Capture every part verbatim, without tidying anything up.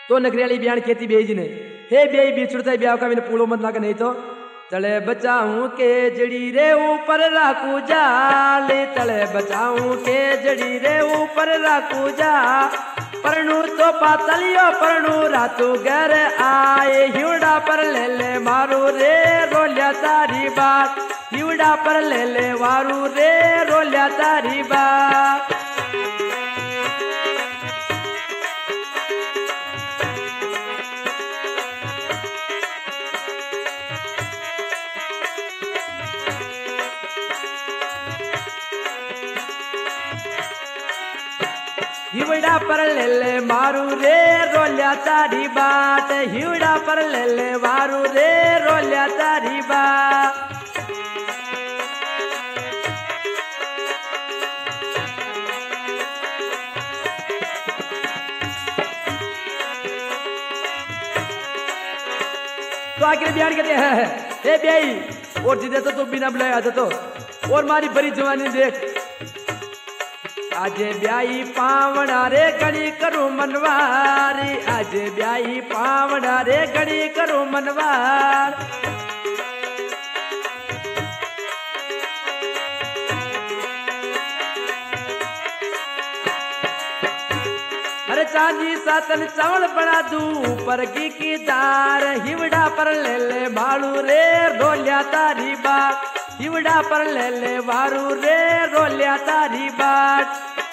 तो नगरियाली बयान खेती बेज ने हे बेई बिछुड़ता ब्याह का मैंने पूलो मत लागा नहीं तो तले बचाऊं के जड़ी रे ऊपर राखू जाल तले बचाऊं के जड़ी रे ऊपर राखू जा परनू तो पातलियो परनू रातू घर आए हिवड़ा पर ले ले मारू रे रोलिया तारी बात हिवड़ा पर ले ले वारू रे रोलिया तारी बात हिवड़ा पर ले ले मारू रे रोलिया तारी बाट हिवड़ा पर ले ले मारू रे रोलिया तारी बाट तो आखिर बयान कहते हैं हे बेई और जिदे तो तू बिना बुलाए आता तो और मारी बड़ी जवानी देख आज ब्याई पावना रे गड़ी करूं मनवारी आज ब्याई पावना रे गड़ी करूं मनवार अरे चांदी सातन चावल बना दू पर की की दार हिवड़ा पर ले ले भालू रे रोलिया तारी बात हिवड़ा पर ले ले वारू रे रोलिया तारी बाट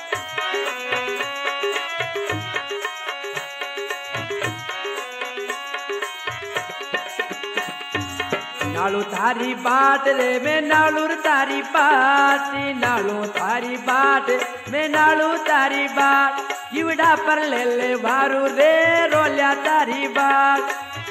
नालू थारी बाट रे मैं नालू तारी बाट नालू थारी बाट मैं नालू तारी बाट हिवड़ा पर ले ले वारू रे रोलिया तारी बाट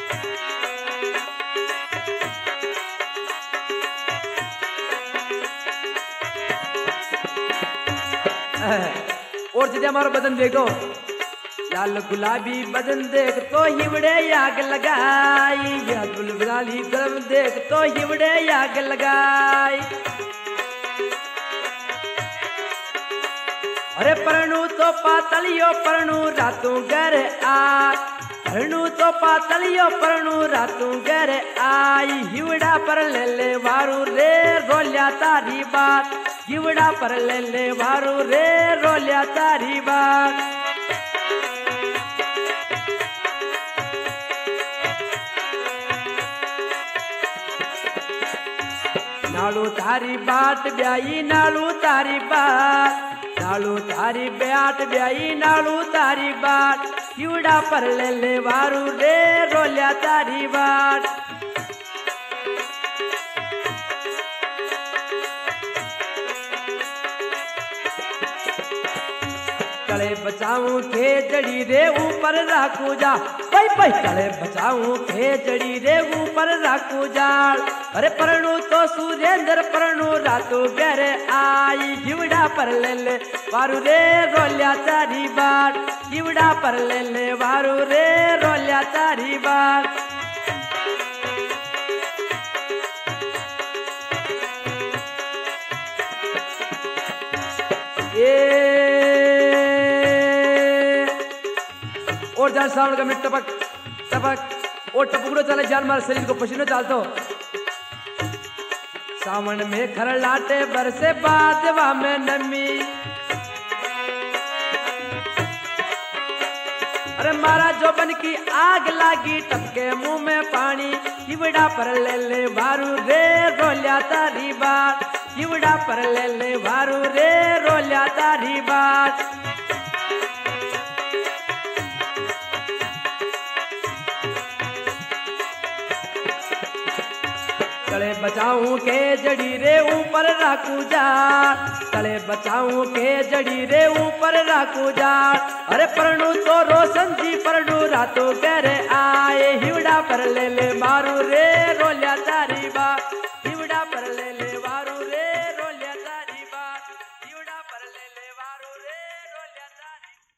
और जिदे हमारा बदन देखो लाल गुलाबी बदन देख तो हिवड़े आग लगाई या गुलाबी गरम देख तो हिवड़े आग लगाई अरे परनू तो पातलियो परनू रातों घर आ परनू तो पातलियो परनू रातों घर आई हिवड़ा पर ले ले वारू रे रोलिया तारी बात हिवड़ा पर ले ले वारू रे रोलिया तारी बात नालू तारी बाट ब्याई नालू तारी बाट नालू तारी ब्याट ब्याई नालू तारी बाट हिवड़ा पर ले ले वारू रे रोलिया तारी बाट तले बचाऊं के जड़ी रे ऊपर राखू जा भाई भाई तले बचाऊं के जड़ी रे ऊपर राखू जाल अरे परनू तो सुरेंद्र परनू रातू घर आई हिवड़ा पर ले ले वारू रे रोलिया तारी बाट हिवड़ा पर ले ले वारू रे रोलिया तारी बाट और जान सावन का मिट टपक टपक और टपकड़ो चले जान मार शरीर को पसीनो चालतो सावन में खर लाटे बरसे बादवा में नमी अरे मारा जोबन की आग लागी टपके मुंह में पानी हिवड़ा पर ले ले वारू रे रोलिया तारी बात हिवड़ा पर ले ले वारू रे रोलिया तारी बात तले बचाऊं के जड़ी रे ऊपर राखू जा तले बचाऊं के जड़ी रे ऊपर राखू जा अरे परनू तो रोशन जी परनू रातों घर आए